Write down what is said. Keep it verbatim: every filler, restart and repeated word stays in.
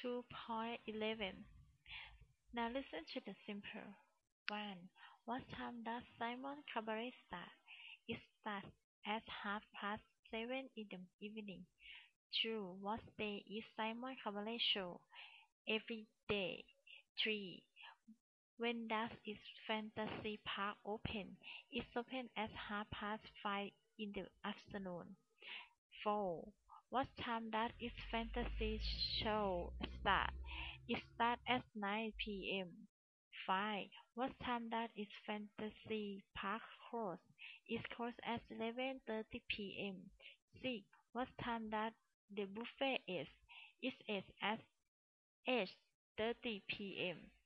two point eleven. Now listen to the simple one. What time does Simon Cabaret start? It starts at half past seven in the evening. two. What day is Simon Cabaret show? Every day. three. When does its fantasy park open? It's open at half past five in the afternoon. four. What time does its fantasy show start? It starts at nine p m. five. What time does its fantasy park close? It closes at eleven thirty p m. six. What time does the buffet is? It is at eight thirty p m.